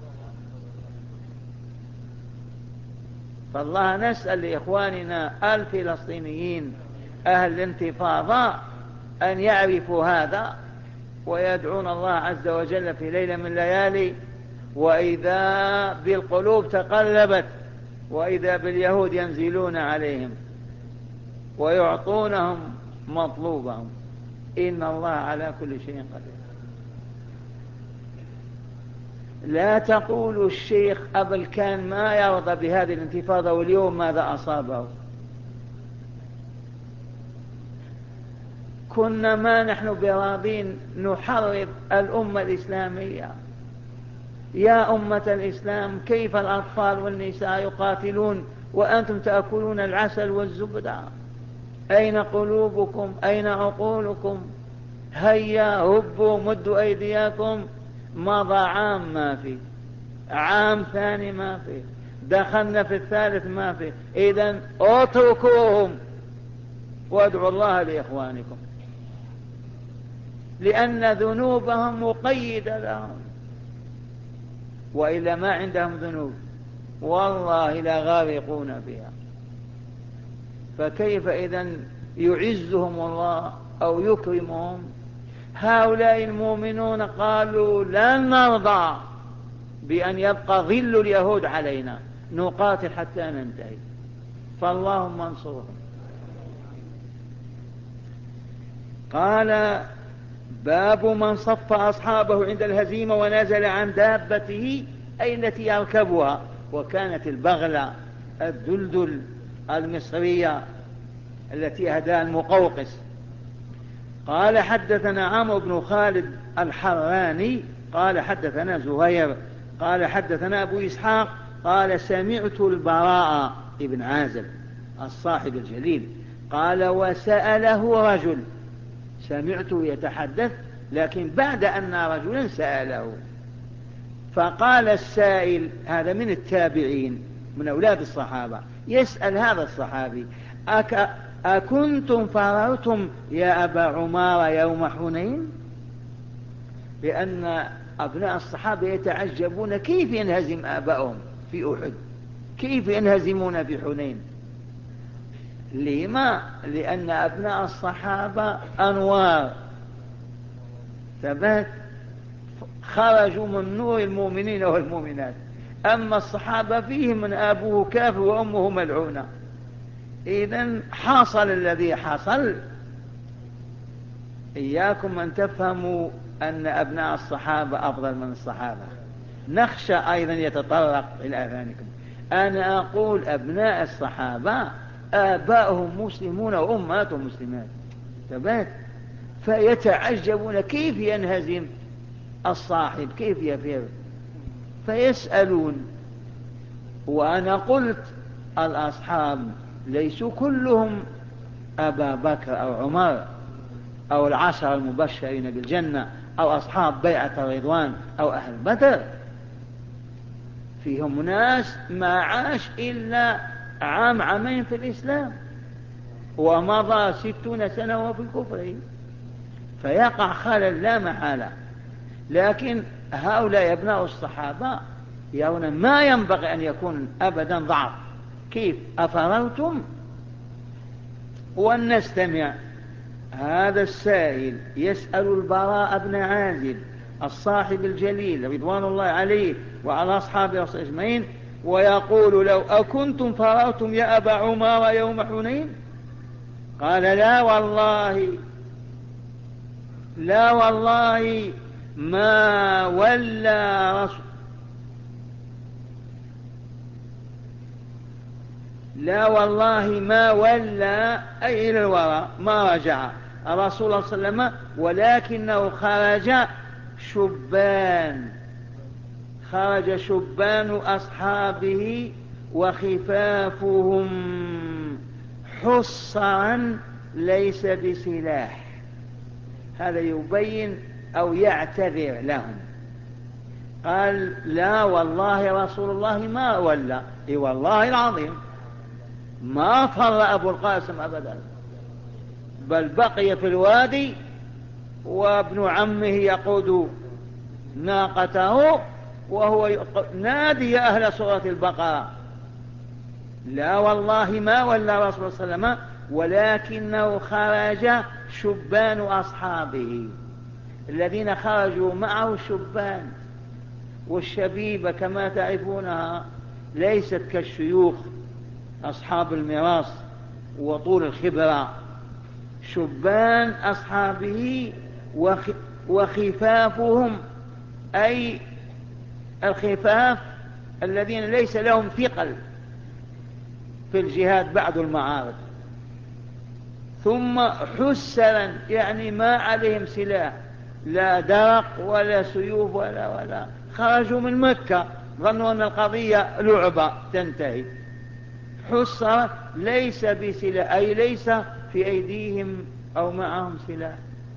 فالله نسأل لإخواننا الفلسطينيين أهل الانتفاضة أن يعرفوا هذا ويدعون الله عز وجل في ليلة من الليالي، وإذا بالقلوب تقلبت وإذا باليهود ينزلون عليهم ويعطونهم مطلوبهم، إن الله على كل شيء قدير. لا تقولوا الشيخ أبل كان ما يرضى بهذه الانتفاضة واليوم ماذا أصابه. كنا ما نحن براضين نحرض الأمة الإسلامية. يا أمة الإسلام، كيف الأطفال والنساء يقاتلون وأنتم تأكلون العسل والزبدة؟ أين قلوبكم؟ أين عقولكم؟ هيا هبوا مدوا أيديكم. مضى عام ما في، عام ثاني ما في، دخلنا في الثالث ما في. إذن اتركوهم وادعوا الله لإخوانكم، لأن ذنوبهم مقيدة لهم، وإلا ما عندهم ذنوب والله لا غارقون بها. فكيف إذن يعزهم الله أو يكرمهم؟ هؤلاء المؤمنون قالوا لن نرضى بأن يبقى ظل اليهود علينا، نقاتل حتى ننتهي. فاللهم انصرهم. قال باب من صف أصحابه عند الهزيمة ونزل عن دابته أي التي يركبها، وكانت البغلة الدلدل المصرية التي أهداها المقوقس. قال حدثنا عمرو بن خالد الحراني قال حدثنا زهير قال حدثنا أبو إسحاق قال سمعت البراء ابن عازب الصاحب الجليل قال وسأله رجل، سمعته يتحدث لكن بعد أن رجلا سأله، فقال السائل، هذا من التابعين من أولاد الصحابة، يسأل هذا الصحابي أك أكنتم فررتم يا أبا عمار يوم حنين؟ لأن أبناء الصحابة يتعجبون كيف ينهزم آبائهم في أحد، كيف ينهزمون في حنين. لما؟ لأن أبناء الصحابة أنوار ثبات، خرجوا من نور المؤمنين والمؤمنات. أما الصحابة فيهم من أبوه كافر وأمه ملعونة. إذن حصل الذي حصل. إياكم أن تفهموا أن أبناء الصحابة أفضل من الصحابة، نخشى أيضا يتطرق إلى أذهانكم. أنا أقول أبناء الصحابة آباؤهم مسلمون وأمهاتهم مسلمات ثبات، فيتعجبون كيف ينهزم الصاحب، كيف يفر، فيسألون. وأنا قلت الأصحاب ليسوا كلهم أبا بكر أو عمر أو العشر المبشرين بالجنة أو أصحاب بيعة الرضوان أو أهل بدر، فيهم ناس ما عاش إلا عام عامين في الإسلام ومضى ستون سنة وفي الكفر، فيقع خلل لا محالة. لكن هؤلاء أبناء الصحابة يرون ما ينبغي أن يكون أبدا ضعف. كيف أفررتم؟ ونستمع. هذا السائل يسأل البراء بن عازب الصاحب الجليل رضوان الله عليه وعلى أصحابه أجمعين، ويقول لو أكنتم فررتم يا أبا عمار يوم حنين؟ قال لا والله، لا والله ما ولى رسول لا والله ما ولى أي إلى الوراء، ما رجع الرسول صلى الله عليه وسلم، ولكنه خرج شبان، خرج شبان أصحابه وخفافهم حصرا ليس بسلاح. هذا يبين أو يعتذر لهم. قال لا والله رسول الله ما ولى، إي والله العظيم ما فر أبو القاسم أبدا، بل بقي في الوادي وابن عمه يقود ناقته وهو نادي يا أهل سورة البقرة. لا والله ما ولى رسول الله صلى الله عليه وسلم، ولكنه خرج شبان أصحابه. الذين خرجوا معه شبان، والشبيبة كما تعرفونها ليست كالشيوخ أصحاب الميراث وطول الخبرة. شبان أصحابه وخفافهم، أي الخفاف الذين ليس لهم ثقل في الجهاد بعد المعارض. ثم حسرا يعني ما عليهم سلاح، لا درق ولا سيوف ولا ولا خرجوا من مكة ظنوا أن القضية لعبة تنتهي. حسرا ليس بسلاح، أي ليس في أيديهم أو معهم سلاح.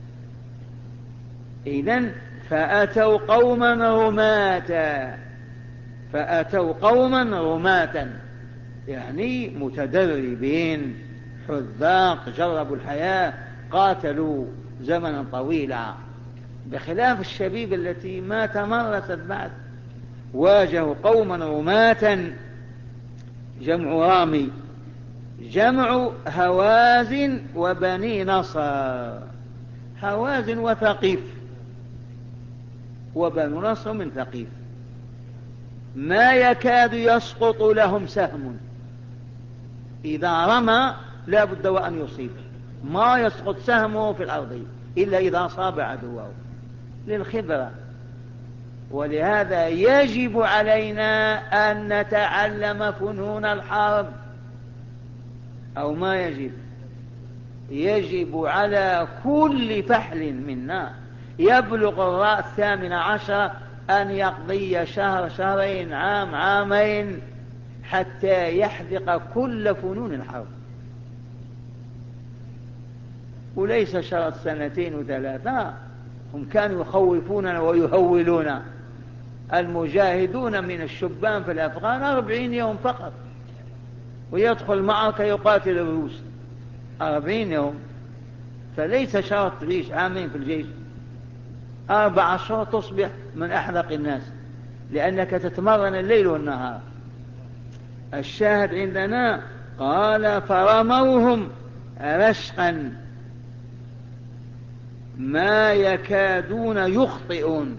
إذن فأتوا قوما رماتا، فأتوا قوما رماتا يعني متدربين حذاق، جربوا الحياة، قاتلوا زمنا طويلا، بخلاف الشبيب التي ما تمرست بعد. واجهوا قوما رماتا، جمع رامي، جمع هوازن وبني نصر. هوازن وثقيف، وبنو نصر من ثقيف. ما يكاد يسقط لهم سهم، إذا رمى لا بد وأن يصيب، ما يسقط سهمه في الأرض إلا إذا أصاب عدوه، للخبرة. ولهذا يجب علينا أن نتعلم فنون الحرب، أو ما يجب؟ يجب على كل فحل منا يبلغ الرأس الثامن عشر أن يقضي شهر شهرين عام عامين حتى يحذق كل فنون الحرب، وليس شرط سنتين وثلاثة. هم كانوا يخوفوننا ويهولون. المجاهدون من الشبان في الأفغان أربعين يوم فقط، ويدخل المعركة يقاتل الروس أربعين يوم. فليس شرط تعيش عامين في الجيش، أربع أشهر تصبح من أحذق الناس، لأنك تتمرن الليل والنهار. الشاهد عندنا قال فرموهم رشقا ما يكادون يخطئون،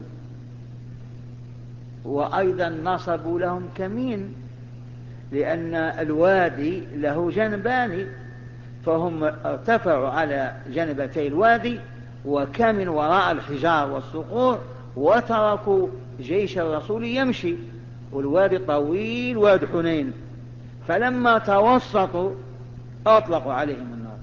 وأيضا نصبوا لهم كمين، لأن الوادي له جنبان، فهم ارتفعوا على جنبتي الوادي وكمن وراء الحجار والصخور، وتركوا جيش الرسول يمشي، والوادي طويل واد حنين. فلما توسطوا أطلقوا عليهم النار.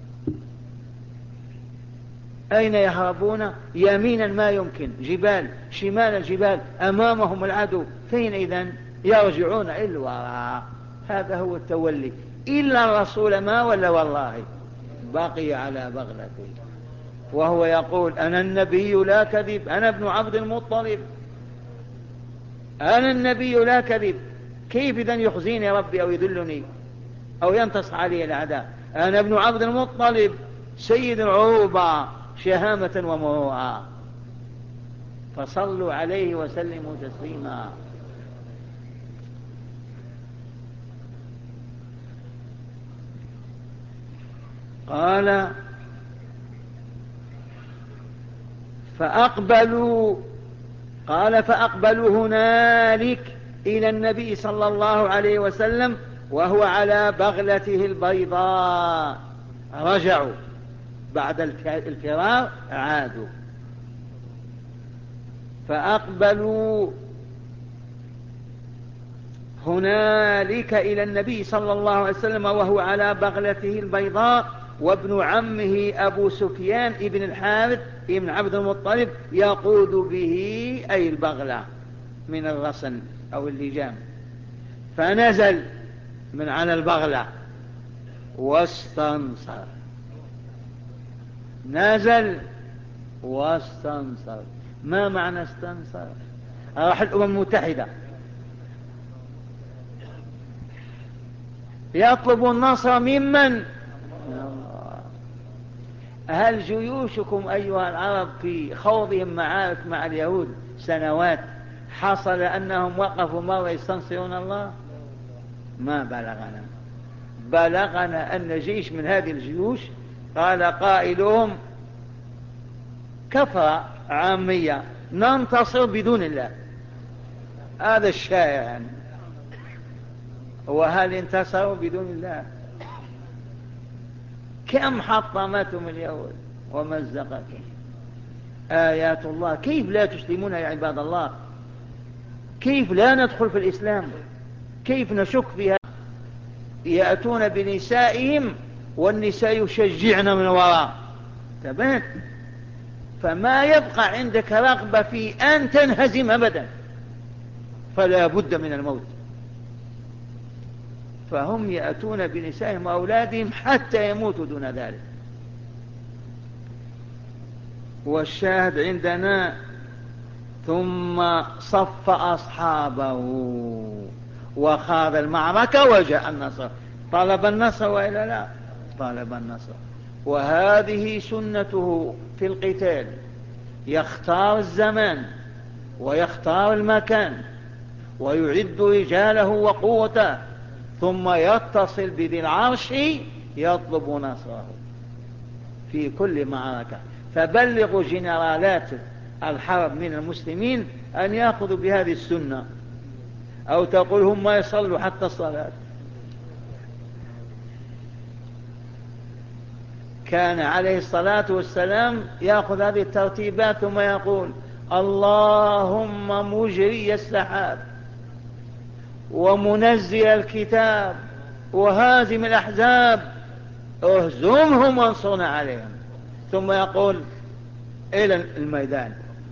أين يهربون؟ يمينا ما يمكن، جبال، شمال الجبال، أمامهم العدو، فين إذن؟ يرجعون إلى الوراء. هذا هو التولي. إلا الرسول ما ولا والله بقي على بغلته، وهو يقول أنا النبي لا كذب، أنا ابن عبد المطلب، أنا النبي لا كذب. كيف إذن يخزيني ربي أو يذلني أو ينتصر علي الأعداء؟ أنا ابن عبد المطلب سيد العروبة شهامة ومروءة. فصلوا عليه وسلموا تسليما. قال فأقبلوا، قال فأقبلوا هنالك إلى النبي صلى الله عليه وسلم وهو على بغلته البيضاء. رجعوا بعد الفرار، عادوا. فأقبلوا هنالك إلى النبي صلى الله عليه وسلم وهو على بغلته البيضاء، وابن عمه أبو سفيان ابن الحارث ابن عبد المطلب يقود به أي البغلة من الرسن أو اللجام، فنزل من على البغلة واستنصر. نزل واستنصر. ما معنى استنصر؟ راح الأمم المتحدة يطلب النصر ممن؟ هل جيوشكم أيها العرب في خوضهم معارك مع اليهود سنوات حصل أنهم وقفوا مرة يستنصرون الله؟ ما بلغنا. بلغنا أن جيش من هذه الجيوش قال قائلهم كفى عامية ننتصر بدون الله. هذا الشائع يعني. وهل انتصروا بدون الله؟ كم حطمتهم اليهود ومزقتهم آيات الله. كيف لا تسلمون يا عباد الله؟ كيف لا ندخل في الإسلام؟ كيف نشك فيها؟ يأتون بنسائهم والنساء يشجعن من وراء. تبين؟ فما يبقى عندك رغبة في أن تنهزم أبدا، فلا بد من الموت. فهم يأتون بنسائهم وأولادهم حتى يموتوا دون ذلك. والشاهد عندنا ثم صف أصحابه وخاض المعركة وجاء النصر. طلب النصر وإلا لا؟ طلب النصر. وهذه سنته في القتال، يختار الزمان ويختار المكان ويعد رجاله وقوته، ثم يتصل بذي العرش يطلب نصره في كل معركة. فبلغوا جنرالات الحرب من المسلمين أن يأخذوا بهذه السنة، أو تقول هم ما يصلوا حتى الصلاة. كان عليه الصلاة والسلام يأخذ هذه الترتيبات ثم يقول اللهم مجري السحاب ومنزل الكتاب وهازم الأحزاب اهزمهم وانصرنا عليهم، ثم يقول إلى الميدان.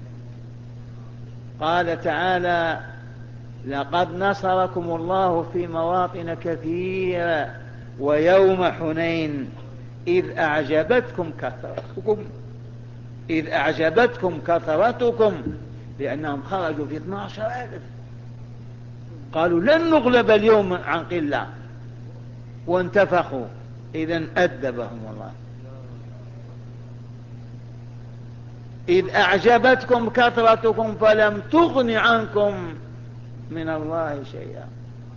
قال تعالى لقد نصركم الله في مواطن كثيرة ويوم حنين إذ أعجبتكم كثرتكم إذ أعجبتكم كثرتكم لأنهم خرجوا في اثني عشر ألف، قالوا لن نغلب اليوم عن قلة وانتفخوا. إذن أدبهم الله. إذ أعجبتكم كثرتكم فلم تغن عنكم من الله شيئا،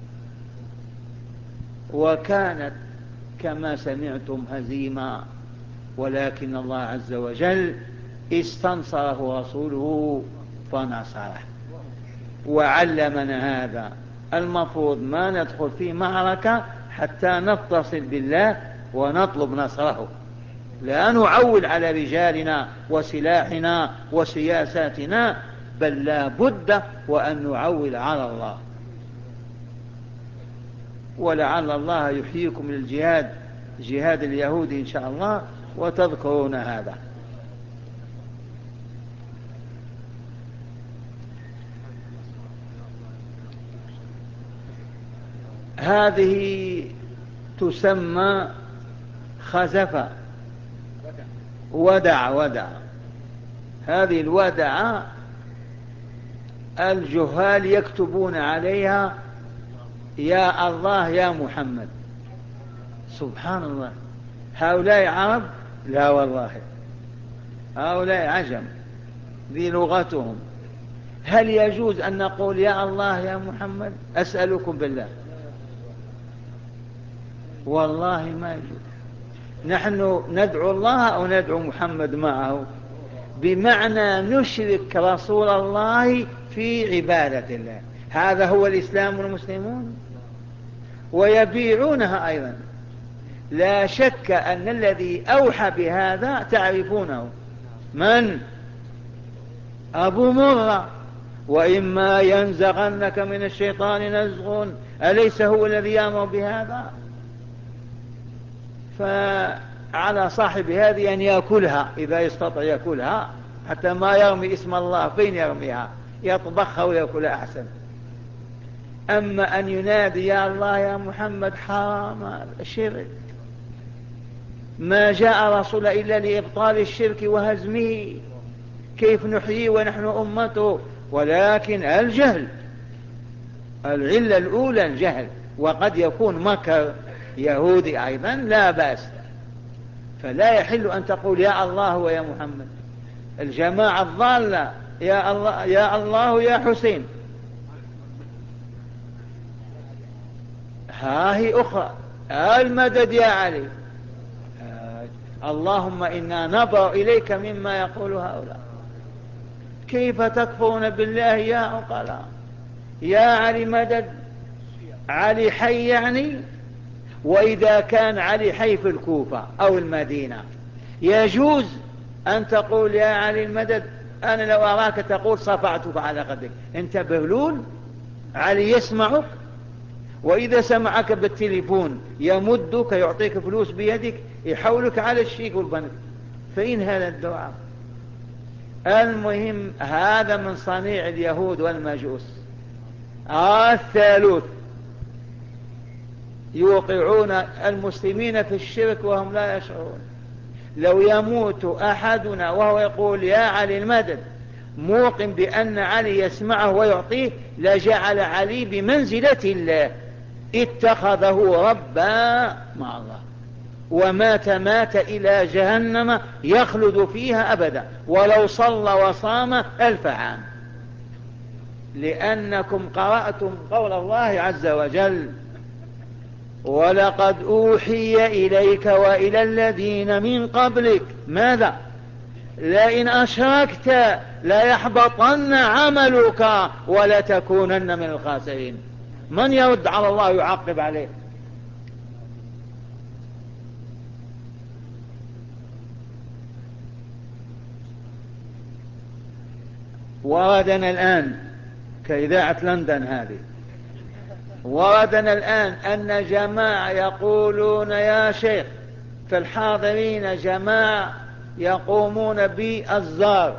وكانت كما سمعتم هزيمة، ولكن الله عز وجل استنصره رسوله فنصره. وعلمنا هذا. المفروض ما ندخل في معركة حتى نتصل بالله ونطلب نصره، لا نعول على رجالنا وسلاحنا وسياساتنا، بل لا بد وأن نعول على الله. ولعل الله يحييكم للجهاد، جهاد اليهود إن شاء الله، وتذكرون هذا. هذه تسمى خزفة، ودع ودع. هذه الودع الجهال يكتبون عليها يا الله يا محمد. سبحان الله. هؤلاء عرب؟ لا والله، هؤلاء عجم، ذي لغتهم. هل يجوز أن نقول يا الله يا محمد؟ أسألكم بالله، والله ما يجوز. نحن ندعو الله أو ندعو محمد معه؟ بمعنى نشرك رسول الله في عبادة الله. هذا هو الإسلام والمسلمون، ويبيعونها أيضا. لا شك أن الذي أوحى بهذا تعرفونه من؟ أبو مرة، وإما ينزغنك من الشيطان نزغ أليس هو الذي يأمر بهذا؟ فعلى صاحب هذه أن يأكلها إذا يستطيع يأكلها، حتى ما يرمي اسم الله. فين يرميها؟ يطبخها ويأكلها أحسن. أما أن ينادي يا الله يا محمد حرام، الشرك. ما جاء رسول إلا لإبطال الشرك وهزمه. كيف نحيي ونحن أمته؟ ولكن الجهل، العلة الأولى الجهل، وقد يكون مكر يهودي أيضا لا بأس. فلا يحل أن تقول يا الله ويا محمد. الجماعة الضالة يا الله يا الله يا حسين، ها هي أخرى المدد يا علي. اللهم إنا نبرأ إليك مما يقول هؤلاء. كيف تكفرون بالله يا عقلاء؟ يا علي مدد. علي حي يعني؟ وإذا كان علي حي في الكوفة أو المدينة يجوز أن تقول يا علي المدد؟ أنا لو أراك تقول صفعتك على قدك، أنت بهلول؟ علي يسمعك، وإذا سمعك بالتليفون يمدك يعطيك فلوس بيدك، يحولك على الشيك والبنك. فإن هذا الدعاء؟ المهم هذا من صنيع اليهود والمجوس. آه الثالث يوقعون المسلمين في الشرك وهم لا يشعرون. لو يموت أحدنا وهو يقول يا علي المدد موقن بأن علي يسمعه ويعطيه، لجعل علي بمنزلة الله، اتخذه ربا مع الله، ومات مات إلى جهنم يخلد فيها أبدا ولو صلى وصام ألف عام. لأنكم قرأتم قول الله عز وجل ولقد أوحي إليك وإلى الذين من قبلك ماذا؟ لئن أشركت ليحبطن عملك ولتكونن من الخاسرين. من يرد على الله يعقب عليه؟ وردنا الآن كإذاعة لندن هذه، وردنا الآن أن جماعة يقولون يا شيخ في الحاضرين جماعة يقومون بالزار.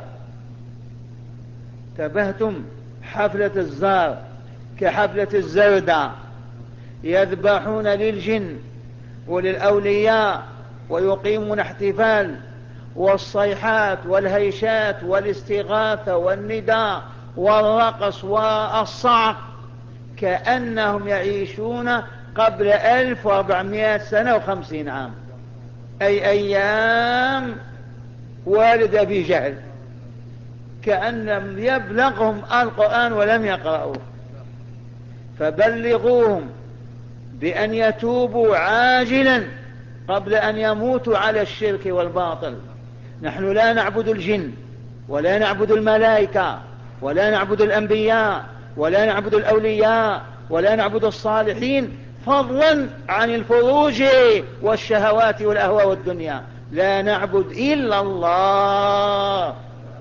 تبهتم حفلة الزار كحفلة الزردة، يذبحون للجن وللأولياء ويقيمون احتفال، والصيحات والهيشات والاستغاثة والنداء والرقص والصعق كأنهم يعيشون قبل ألف وأربعمائة سنة وخمسين عام، أي أيام والد أبي جهل، كأنهم يبلغهم القرآن ولم يقرأوه. فبلغوهم بأن يتوبوا عاجلا قبل أن يموتوا على الشرك والباطل. نحن لا نعبد الجن ولا نعبد الملائكة ولا نعبد الأنبياء ولا نعبد الأولياء ولا نعبد الصالحين، فضلا عن الفروج والشهوات والأهواء والدنيا. لا نعبد إلا الله،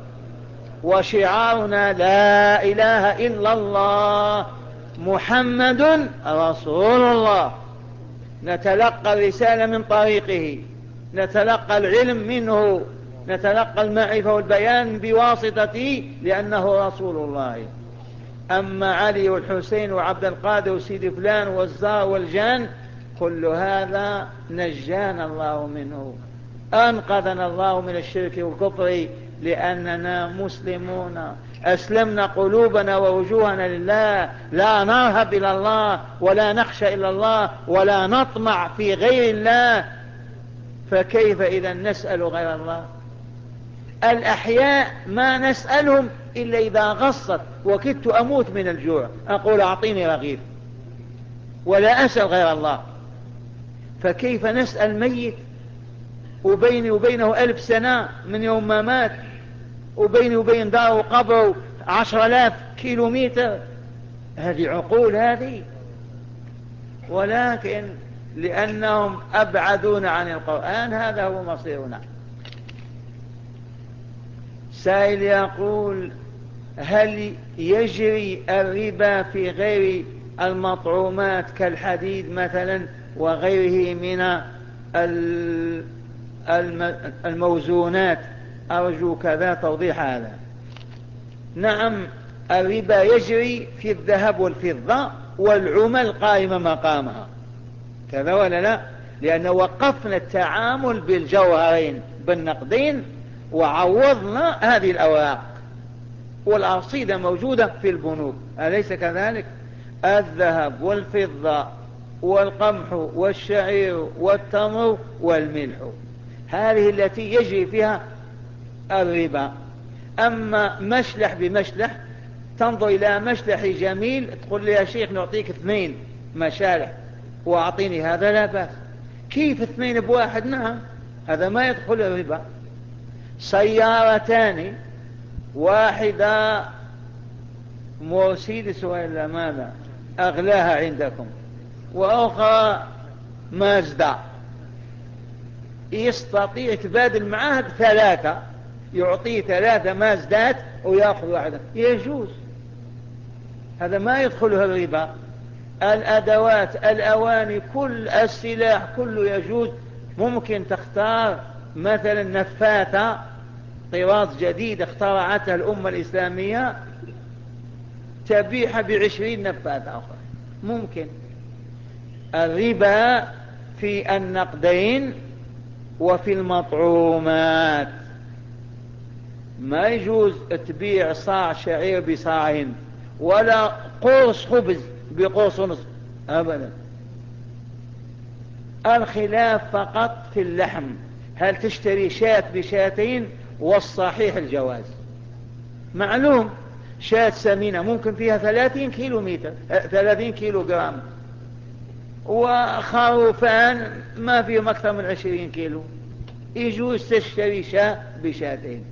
وشعارنا لا إله إلا الله محمد رسول الله. نتلقى الرسالة من طريقه، نتلقى العلم منه، نتلقى المعرفة والبيان بواسطته لأنه رسول الله. أما علي والحسين وعبد القادر وسيد فلان والزار والجان كل هذا نجانا الله منه، أنقذنا الله من الشرك والكفر، لأننا مسلمون أسلمنا قلوبنا ووجوهنا لله، لا نرهب إلى الله ولا نخشى إلا الله ولا نطمع في غير الله. فكيف إذا نسأل غير الله؟ الأحياء ما نسألهم إلا إذا غصت وكدت أموت من الجوع أقول أعطيني رغيف، ولا أسأل غير الله. فكيف نسأل ميت وبيني وبينه ألف سنة من يوم ما مات، وبيني وبين داره وقبره عشر آلاف كيلومتر؟ هذه عقول هذه؟ ولكن لأنهم أبعدون عن القرآن هذا هو مصيرنا. سائل يقول هل يجري الربا في غير المطعومات كالحديد مثلا وغيره من الموزونات؟ أرجو كذا توضيح هذا. نعم، الربا يجري في الذهب والفضة والعمل قائمة مقامها، كذا ولا لا؟ لأن وقفنا التعامل بالجوهرين بالنقدين وعوضنا هذه الأوراق، والأرصدة موجودة في البنوك، أليس كذلك؟ الذهب والفضة والقمح والشعير والتمر والملح، هذه التي يجري فيها الربا. أما مشلح بمشلح، تنظر إلى مشلح جميل تقول لي يا شيخ نعطيك اثنين مشالح وأعطيني هذا، لا بأس. كيف اثنين بواحد؟ نعم، هذا ما يدخل الربا. سيارتان، واحدة مرسيدس وإلا ماذا أغلاها عندكم، وأخرى مازدا، يستطيع تبادل معها ثلاثة، يعطيه ثلاثة مازدات ويأخذ واحدة، يجوز، هذا ما يدخلها الربا. الأدوات، الأواني، كل السلاح كله يجوز. ممكن تختار مثلا نفاثة طراز جديد اخترعتها الأمة الإسلامية، تبيعها بعشرين نفاثة أخرى، ممكن. الربا في النقدين وفي المطعومات، ما يجوز تبيع صاع شعير بصاعين ولا قرص خبز بقرص ونصف أبدا. الخلاف فقط في اللحم، هل تشتري شاة بشاتين؟ والصحيح الجواز. معلوم شاة سمينة ممكن فيها ثلاثين كيلو متر ثلاثين كيلو جرام، وخروفان ما فيهم أكثر من عشرين كيلو، يجوز تشتري شاة بشاتين.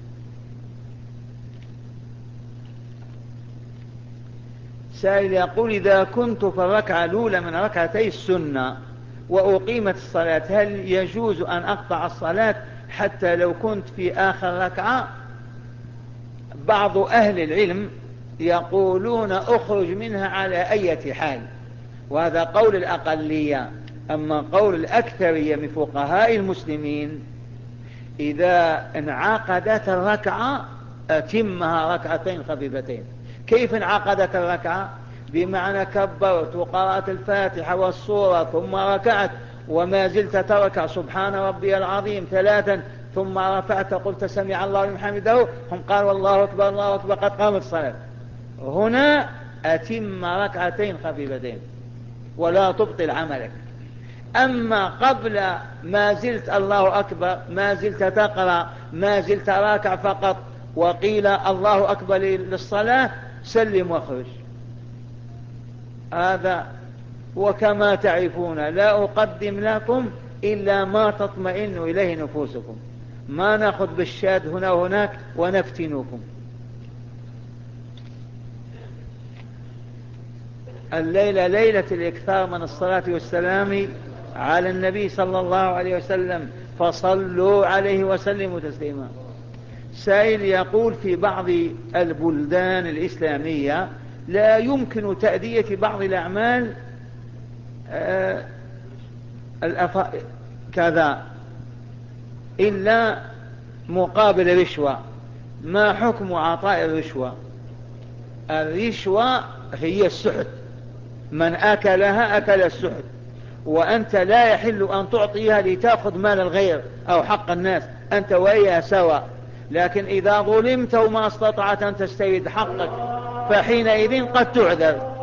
سائل يقول إذا كنت في الركعة الأولى من ركعتي السنة وأقيمت الصلاة، هل يجوز أن أقطع الصلاة حتى لو كنت في آخر ركعة؟ بعض أهل العلم يقولون أخرج منها على أي حال، وهذا قول الأقلية. أما قول الأكثرية من فقهاء المسلمين إذا انعقدت الركعة أتمها ركعتين خفيفتين. كيف انعقدت الركعة؟ بمعنى كبرت وقرأت الفاتحة والسورة ثم ركعت وما زلت تركع سبحان ربي العظيم ثلاثا ثم رفعت قلت سمع الله لمن حمده، هم قال والله أكبر الله أكبر قد قامت الصلاة. هنا أتم ركعتين خفيفتين ولا تبطل عملك. أما قبل ما زلت الله أكبر، ما زلت تقرأ، ما زلت راكع فقط، وقيل الله أكبر للصلاة، سلم واخرج. هذا وكما تعرفون لا أقدم لكم إلا ما تطمئن إليه نفوسكم، ما نأخذ بالشاد هنا وهناك ونفتنكم. الليلة ليلة الإكثار من الصلاة والسلام على النبي صلى الله عليه وسلم، فصلوا عليه وسلموا تسليما. سائل يقول في بعض البلدان الإسلامية لا يمكن تأدية بعض الأعمال آه الأف... كذا إلا مقابل رشوة، ما حكم عطاء الرشوة؟ الرشوة هي السحت، من أكلها أكل السحت، وأنت لا يحل أن تعطيها لتأخذ مال الغير أو حق الناس، أنت وإياها سواء. لكن إذا ظلمت وما استطعت أن تسترد حقك فحينئذ قد تعذر.